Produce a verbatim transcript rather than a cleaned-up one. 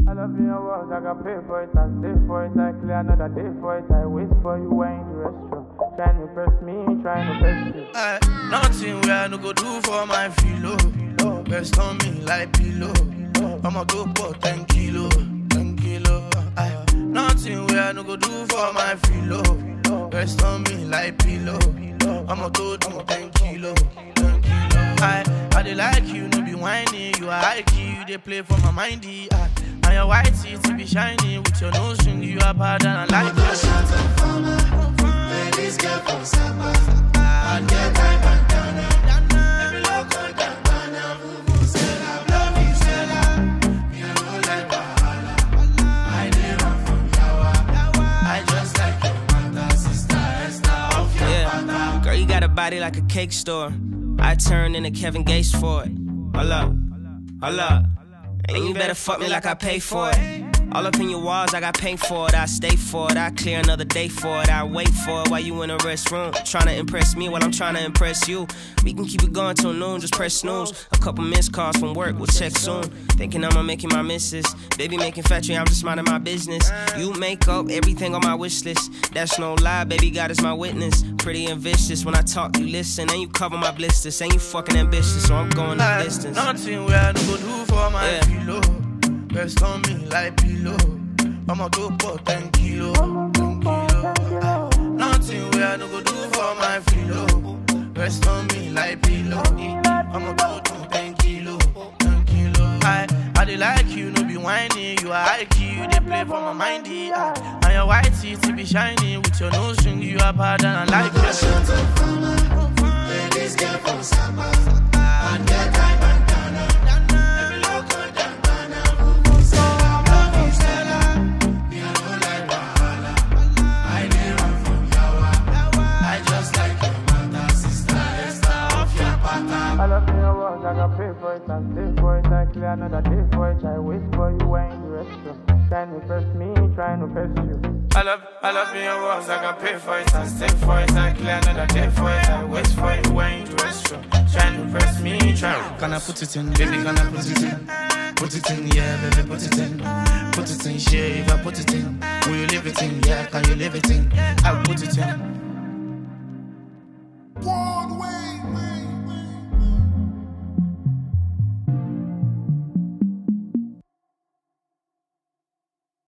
I love your words, I got pay for it, I stay for it, I clear another day for it, I wait for you when in the restroom. Trying to press me, trying to press you. I, nothing where I no go do for my filo. Rest on me like pillow. I'ma go for ten kilo, ten kilo. I, nothing where I no go do for my filo. Rest on me like pillow. I'ma go do ten kilo, ten kilo. I, I dey like you, no be whiny. You are high key, you dey play for my mindy. I, and your white teeth be shiny with your nose string. You are bad and I like it. Shut up for my ladies get from Saba. I get my bandana. Every local bandana. Who said I love you, said I. You know like Wahala. I did run from Yawa. I just like your mother, sister, Esther, off your yeah. Girl, you got a body like a cake store. I turned into Kevin Gates for it. Hold up, hold up. And you better fuck me like I pay for it. All up in your walls, I got paint for it. I stay for it. I clear another day for it. I wait for it while you in the restroom. Trying to impress me while I'm trying to impress you. We can keep it going till noon, just press snooze. A couple missed calls from work, we'll check soon. Thinking I'm making my misses. Baby making factory, I'm just minding my business. You make up everything on my wish list. That's no lie, baby, God is my witness. Pretty and vicious, when I talk, you listen. And you cover my blisters, and you fucking ambitious. So I'm going the distance. Nothing where I no go do for my yeah. Pillow. Rest on me like pillow. I'ma go for ten kilo, ten kilo. I, nothing where I no go do for my filo. Rest on me like pillow. I'ma go do ten kilo, ten kilo. I, I dey like you, no be whiny. You are high key, you dey play for my mindy. I, and your white teeth be shiny with your nose string. You are bad and I like it. Shut up for my ladies get from Saba. I get my bandana. Every local bandana. I love your words, I got pay for it, I stay for it, I clear another day for it, I wait for you when in the restroom. Trying to press me, trying to press you. I love, I love your words, I got pay for it, I stay for it, I clear another day for it, I wait for you when in the restroom. Trying to press me, trying. Can I put it in, baby, can I put it in? Put it in, yeah, baby, put it in. Put it in, shit, if I put it in. Will you leave it in, yeah, can you leave it in? I'll put it in.